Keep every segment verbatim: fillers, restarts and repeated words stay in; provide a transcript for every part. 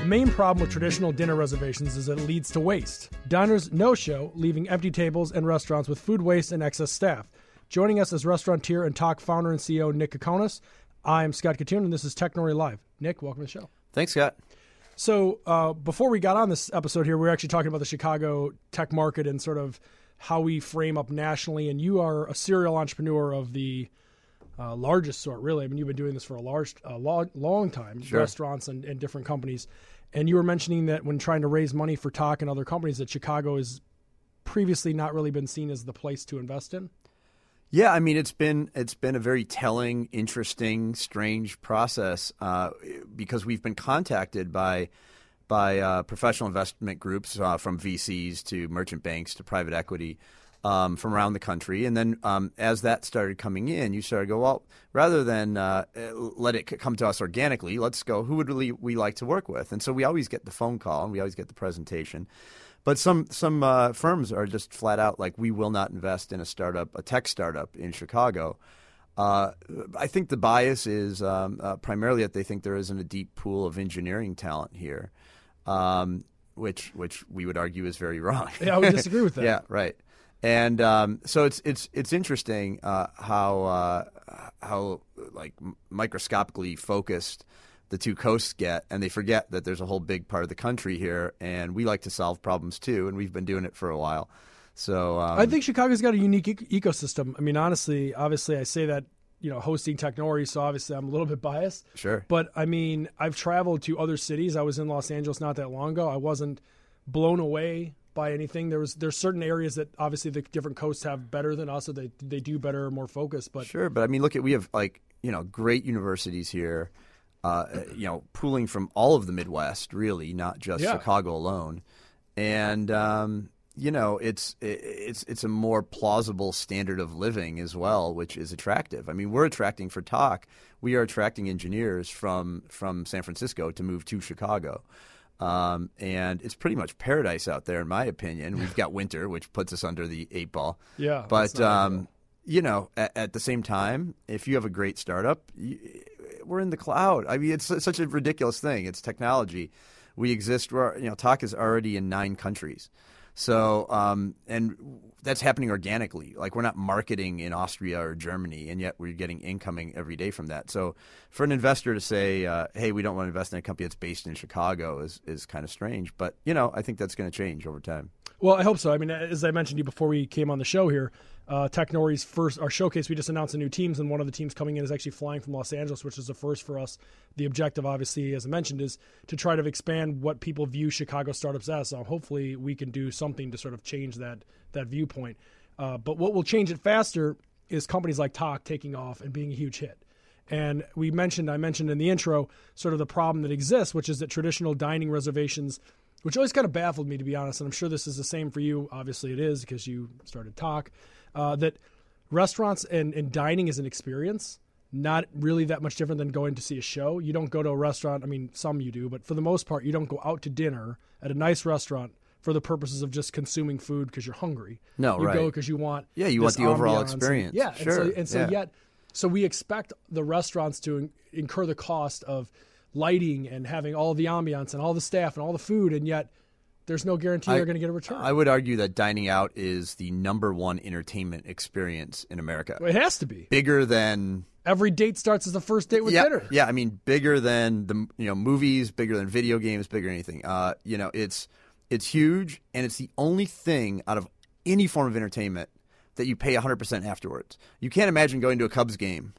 main problem with traditional dinner reservations is that it leads to waste. Diners no-show, leaving empty tables and restaurants with food waste and excess staff. Joining us is restaurateur and Tock founder and C E O Nick Kokonas. I'm Scott Katoon, and this is Technori Live. Nick, welcome to the show. Thanks, Scott. So uh, before we got on this episode here, we were actually talking about the Chicago tech market and sort of how we frame up nationally. And you are a serial entrepreneur of the uh, largest sort, really. I mean, you've been doing this for a large, uh, long, long time, sure. restaurants and, and different companies. And you were mentioning that when trying to raise money for Tock and other companies, that Chicago has previously not really been seen as the place to invest in. Yeah, I mean, it's been it's been a very telling, interesting, strange process uh, because we've been contacted by by uh, professional investment groups uh, from V Cs to merchant banks to private equity um, from around the country. And then um, as that started coming in, you started to go, well, rather than uh, let it come to us organically, let's go, who would really we like to work with? And so we always get the phone call and we always get the presentation. But some some uh, firms are just flat out like, we will not invest in a startup, a tech startup in Chicago. Uh, I think the bias is um, uh, primarily that they think there isn't a deep pool of engineering talent here, um, which which we would argue is very wrong. Yeah, I would disagree with that. Yeah, right. And um, so it's it's it's interesting uh, how uh, how like microscopically focused the two coasts get, and they forget that there's a whole big part of the country here, and we like to solve problems too, and we've been doing it for a while. So um, I think Chicago's got a unique e- ecosystem. I mean, honestly, obviously, I say that, you know, hosting Technori, so obviously I'm a little bit biased. Sure. But I mean, I've traveled to other cities. I was in Los Angeles not that long ago. I wasn't blown away by anything. There was there's certain areas that obviously the different coasts have better than us, or they they do better, more focused. But sure, but I mean, look at we have like you know great universities here. Uh, you know, pooling from all of the Midwest, really, not just yeah. Chicago alone, and um, you know, it's it's it's a more plausible standard of living as well, which is attractive. I mean, we're attracting for Tock. We are attracting engineers from from San Francisco to move to Chicago, um, and it's pretty much paradise out there, in my opinion. We've got winter, which puts us under the eight ball. Yeah, but um, you know, at, at the same time, if you have a great startup, you, we're in the cloud. I mean, it's such a ridiculous thing. It's technology. We exist. We're, you know, Tock is already in nine countries. So, um, and that's happening organically. Like, we're not marketing in Austria or Germany, and yet we're getting incoming every day from that. So for an investor to say, uh, hey, we don't want to invest in a company that's based in Chicago is, is kind of strange. But, you know, I think that's going to change over time. Well, I hope so. I mean, as I mentioned to you before we came on the show here, uh, Technori's first, our showcase, we just announced the new teams, and one of the teams coming in is actually flying from Los Angeles, which is a first for us. The objective, obviously, as I mentioned, is to try to expand what people view Chicago startups as. So hopefully we can do something to sort of change that that viewpoint. Uh, but what will change it faster is companies like Tock taking off and being a huge hit. And we mentioned, I mentioned in the intro, sort of the problem that exists, which is that traditional dining reservations, which always kind of baffled me, to be honest, and I'm sure this is the same for you. Obviously it is, because you started Tock, uh, that restaurants and, and dining is an experience, not really that much different than going to see a show. You don't go to a restaurant, I mean, some you do, but for the most part, you don't go out to dinner at a nice restaurant for the purposes of just consuming food because you're hungry. No, you right. go because you want Yeah, you want the overall ambiance. experience. Yeah, sure. and so, and so yeah. yet, so we expect the restaurants to in- incur the cost of lighting and having all the ambiance and all the staff and all the food, and yet there's no guarantee I, they're going to get a return. I would argue that dining out is the number one entertainment experience in America. Well, it has to be. Bigger than every date starts as the first date with yeah, dinner. Yeah, I mean, bigger than the you know movies, bigger than video games, bigger than anything. Uh, you know, it's it's huge, and it's the only thing out of any form of entertainment that you pay one hundred percent afterwards. You can't imagine going to a Cubs game.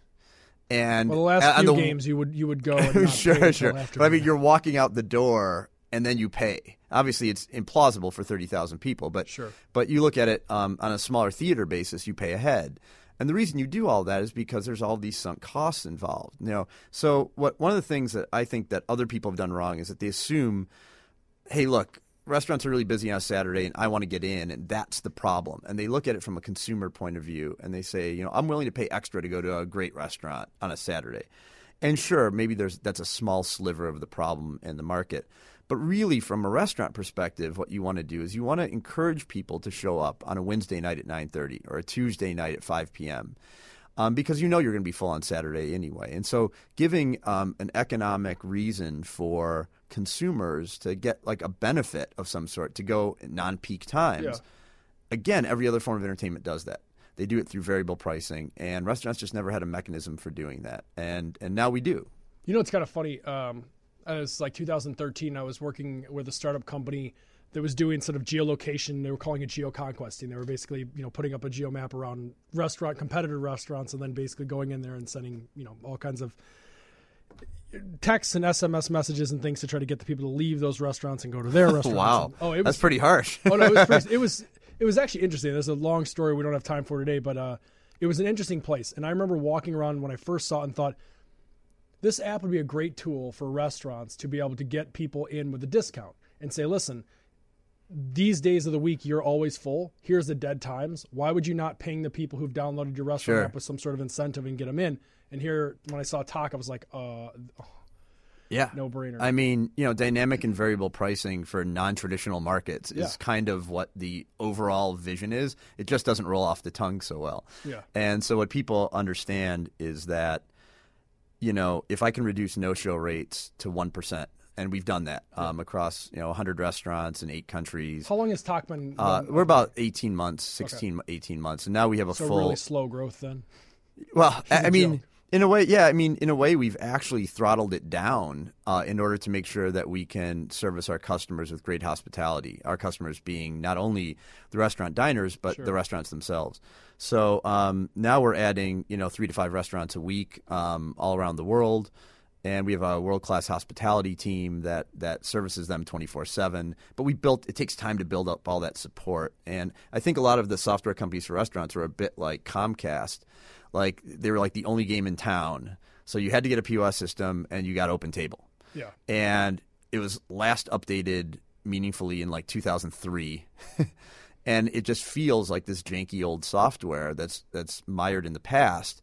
And well, the last uh, few the, games you would you would go and not sure, pay sure. But I mean, you're walking out the door and then you pay. Obviously, it's implausible for thirty thousand people, but sure. But you look at it um, on a smaller theater basis, you pay ahead. And the reason you do all that is because there's all these sunk costs involved. You know, so what one of the things that I think that other people have done wrong is that they assume, hey, look, restaurants are really busy on a Saturday and I want to get in, and that's the problem. And they look at it from a consumer point of view and they say, you know, I'm willing to pay extra to go to a great restaurant on a Saturday. And sure, maybe there's that's a small sliver of the problem in the market. But really, from a restaurant perspective, what you want to do is you want to encourage people to show up on a Wednesday night at nine thirty or a Tuesday night at five p.m. um, because you know you're going to be full on Saturday anyway. And so giving um, an economic reason for consumers to get like a benefit of some sort to go in non-peak times. Yeah. Again, every other form of entertainment does that. They do it through variable pricing, and restaurants just never had a mechanism for doing that. And and now we do. You know, it's kind of funny. Um, it was like two thousand thirteen. I was working with a startup company that was doing sort of geolocation. They were calling it geoconquesting. They were basically, you know, putting up a geo map around restaurant, competitor restaurants, and then basically going in there and sending, you know, all kinds of texts and S M S messages and things to try to get the people to leave those restaurants and go to their restaurants. Wow. And, oh, it was, that's pretty harsh. oh no, it was pretty, it was it was actually interesting. There's a long story we don't have time for today, but uh, it was an interesting place. And I remember walking around when I first saw it and thought, this app would be a great tool for restaurants to be able to get people in with a discount and say, listen, these days of the week, you're always full. Here's the dead times. Why would you not ping the people who've downloaded your restaurant Sure. app with some sort of incentive and get them in? And here, when I saw Tock, I was like, uh, Yeah. no brainer. I mean, you know, dynamic and variable pricing for non-traditional markets is Yeah. kind of what the overall vision is. It just doesn't roll off the tongue so well. Yeah. And so what people understand is that, you know, if I can reduce no-show rates to one percent, and we've done that um, across, you know, one hundred restaurants in eight countries. How long has Tock been? Uh, been- we're about eighteen months, sixteen, eighteen months. And now we have a so full really slow growth then. Well, I, I a mean, joke. in a way, yeah. I mean, in a way, we've actually throttled it down uh, in order to make sure that we can service our customers with great hospitality. Our customers being not only the restaurant diners, but Sure. the restaurants themselves. So um, now we're adding, you know, three to five restaurants a week um, all around the world. And we have a world-class hospitality team that, that services them twenty-four seven. But we built – it takes time to build up all that support. And I think a lot of the software companies for restaurants are a bit like Comcast. Like they were like the only game in town. So you had to get a P O S system and you got OpenTable. Yeah. And it was last updated meaningfully in like two thousand three. And it just feels like this janky old software that's that's mired in the past.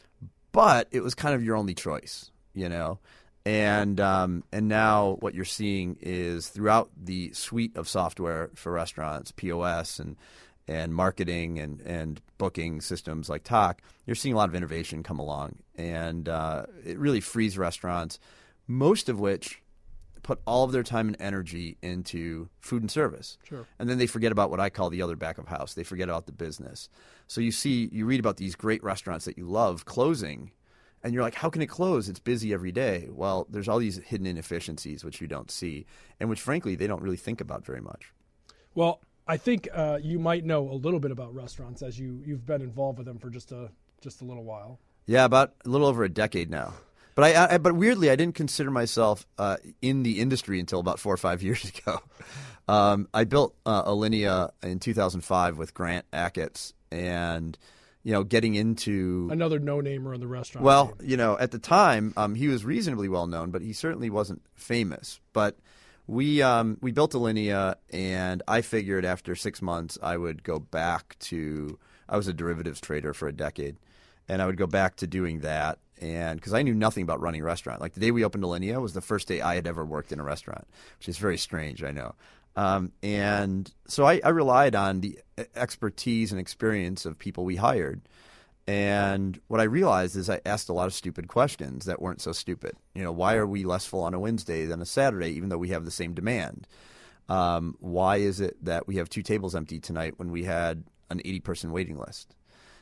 But it was kind of your only choice, you know. And um, and now what you're seeing is throughout the suite of software for restaurants, P O S and and marketing and, and booking systems like Tock, you're seeing a lot of innovation come along. And uh, it really frees restaurants, most of which put all of their time and energy into food and service. Sure. And then they forget about what I call the other back of house. They forget about the business. So you see, you read about these great restaurants that you love closing, and you're like, how can it close? It's busy every day. Well, there's all these hidden inefficiencies which you don't see, and which, frankly, they don't really think about very much. Well, I think uh, you might know a little bit about restaurants as you, you've been involved with them for just a just a little while. Yeah, about a little over a decade now. But I, I but weirdly, I didn't consider myself uh, in the industry until about four or five years ago. Um, I built uh, Alinea in two thousand five with Grant Achatz, and you know, getting into Another no-namer in the restaurant well, game. you know, at the time, um, he was reasonably well known, but he certainly wasn't famous. But we um, we built Alinea, and I figured after six months I would go back to. I was a derivatives trader for a decade, and I would go back to doing that. And because I knew nothing about running a restaurant. Like the day we opened Alinea was the first day I had ever worked in a restaurant, which is very strange, I know. Um, and so I, I relied on the expertise and experience of people we hired. And what I realized is I asked a lot of stupid questions that weren't so stupid. You know, why are we less full on a Wednesday than a Saturday, even though we have the same demand? Um, why is it that we have two tables empty tonight when we had an eighty-person waiting list?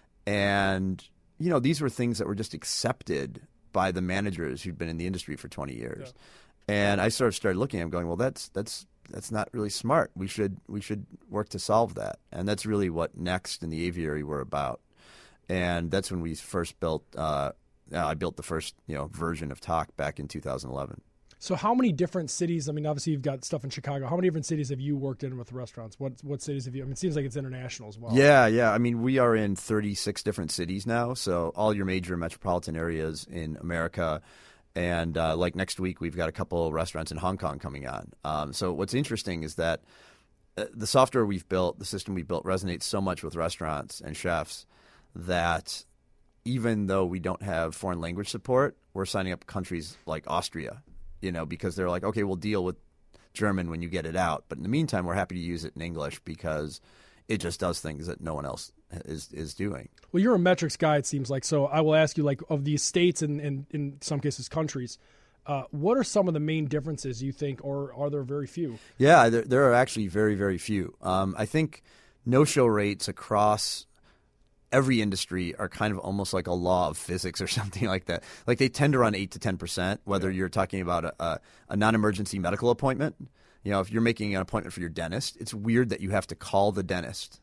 And you know, these were things that were just accepted by the managers who'd been in the industry for twenty years. Yeah. And I sort of started looking at them going, well, that's that's that's not really smart. We should we should work to solve that. And that's really what Next and the Aviary were about. And that's when we first built uh, I built the first, you know, version of Tock back in two thousand eleven. So how many different cities, I mean, obviously you've got stuff in Chicago. How many different cities have you worked in with restaurants? What what cities have you, I mean, it seems like it's international as well. Yeah, yeah. I mean, we are in thirty-six different cities now. So all your major metropolitan areas in America. And uh, like next week, we've got a couple of restaurants in Hong Kong coming on. Um, so what's interesting is that the software we've built, the system we built resonates so much with restaurants and chefs that even though we don't have foreign language support, we're signing up countries like Austria. You know, because they're like, okay, we'll deal with German when you get it out. But in the meantime, we're happy to use it in English because It just does things that no one else is is doing. Well, you're a metrics guy, it seems like. So I will ask you, like, of these states and, and in some cases countries, uh, what are some of the main differences you think, or are there very few? Yeah, there, there are actually very, very few. Um, I think no-show rates across every industry are kind of almost like a law of physics or something like that. Like they tend to run eight to ten percent, whether yeah. you're talking about a, a, a non-emergency medical appointment. You know, if you're making an appointment for your dentist, it's weird that you have to call the dentist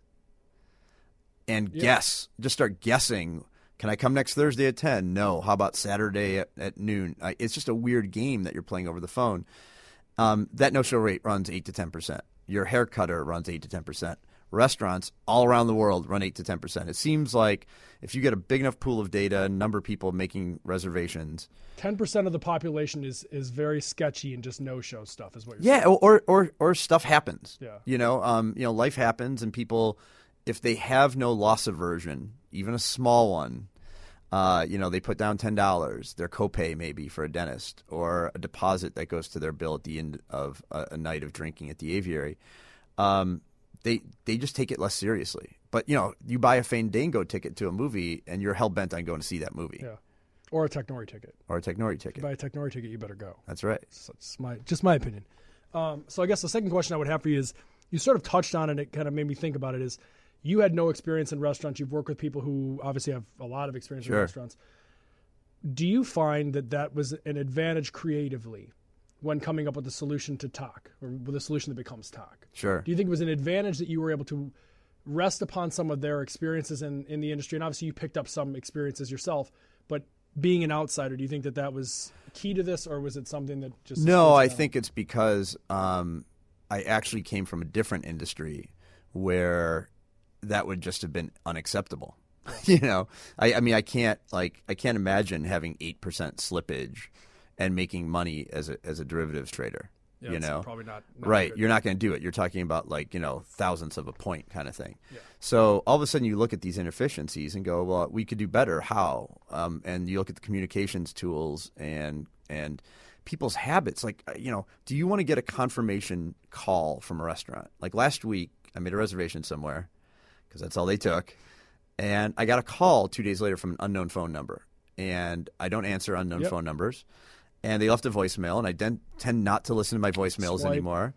and yeah. guess, just start guessing. Can I come next Thursday at ten? No. How about Saturday at, at noon? I, it's just a weird game that you're playing over the phone. Um, that no-show rate runs eight to ten percent. Your hair cutter runs eight to ten percent. Restaurants all around the world run eight to ten percent. It seems like if you get a big enough pool of data, a number of people making reservations, ten percent of the population is is very sketchy and just no-show stuff is what you're yeah, saying. Yeah, or, or or stuff happens. Yeah. You know, um, you know, life happens, and people, if they have no loss aversion, even a small one, uh, you know, they put down ten dollars, their copay maybe for a dentist, or a deposit that goes to their bill at the end of a, a night of drinking at the aviary. Um, They they just take it less seriously. But, you know, you buy a Fandango ticket to a movie and you're hell-bent on going to see that movie. Yeah. Or a Technori ticket. Or a Technori ticket. If you buy a Technori ticket, you better go. That's right. So it's my, just my opinion. Um, so I guess the second question I would have for you is, you sort of touched on it, and it kind of made me think about it, is you had no experience in restaurants. You've worked with people who obviously have a lot of experience sure. in restaurants. Do you find that that was an advantage creatively when coming up with a solution to talk, or with a solution that becomes talk? Sure. Do you think it was an advantage that you were able to rest upon some of their experiences in, in the industry? And obviously you picked up some experiences yourself, but being an outsider, do you think that that was key to this, or was it something that just... No, I think it's because um, I actually came from a different industry where that would just have been unacceptable. you know, I, I mean, I can't like I can't imagine having eight percent slippage and making money as a as a derivatives trader. Yeah, you know, probably not, not right. good. You're not going to do it. You're talking about like, you know, thousandths of a point kind of thing. Yeah. So all of a sudden you look at these inefficiencies and go, well, we could do better. How? Um, and you look at the communications tools and and people's habits. Like, you know, do you want to get a confirmation call from a restaurant? Like last week, I made a reservation somewhere because that's all they took. And I got a call two days later from an unknown phone number. And I don't answer unknown yep. phone numbers. And they left a voicemail, and I den- tend not to listen to my voicemails Swipe. anymore.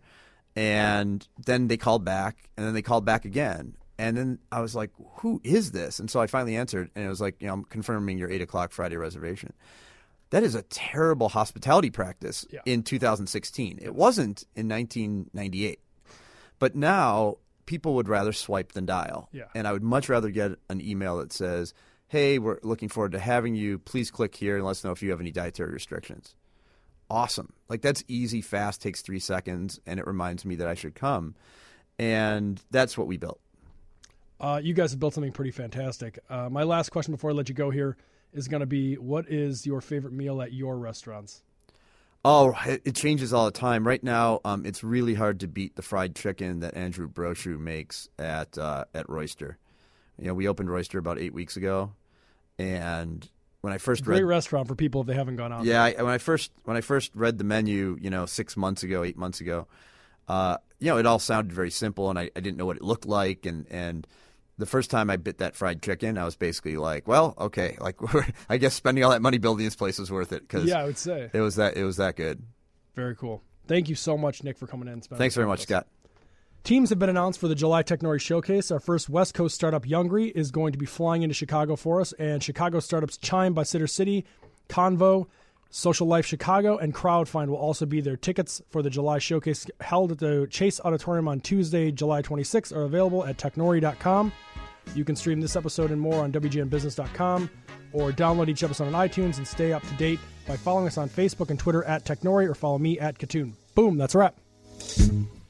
And then they called back, and then they called back again. And then I was like, who is this? And so I finally answered, and it was like, you know, I'm confirming your eight o'clock Friday reservation. That is a terrible hospitality practice yeah. in two thousand sixteen. It wasn't in nineteen ninety-eight. But now people would rather swipe than dial. Yeah. And I would much rather get an email that says, hey, we're looking forward to having you. Please click here and let us know if you have any dietary restrictions. Awesome. Like, that's easy, fast, takes three seconds, and it reminds me that I should come. And that's what we built. Uh, you guys have built something pretty fantastic. Uh, my last question before I let you go here is going to be, what is your favorite meal at your restaurants? Oh, it changes all the time. Right now, um, it's really hard to beat the fried chicken that Andrew Brochu makes at uh, at Royster. You know, we opened Royster about eight weeks ago. And when I first Great read, restaurant for people if they haven't gone out. yeah, I, when I first when I first read the menu, you know, six months ago, eight months ago, uh, you know, it all sounded very simple, and I, I didn't know what it looked like. And, and the first time I bit that fried chicken, I was basically like, well, okay, like I guess spending all that money building this place was worth it, because yeah, I would say it was that it was that good. Very cool. Thank you so much, Nick, for coming in. And Thanks very much, Scott. Teams have been announced for the July Technori Showcase. Our first West Coast startup, Youngry, is going to be flying into Chicago for us, and Chicago startups Chime by Sitter City, Convo, Social Life Chicago, and Crowdfind will also be there. Tickets for the July Showcase held at the Chase Auditorium on Tuesday, July twenty-sixth are available at technori dot com. You can stream this episode and more on w g n business dot com or download each episode on iTunes and stay up to date by following us on Facebook and Twitter at Technori, or follow me at Katoon. Boom, that's a wrap.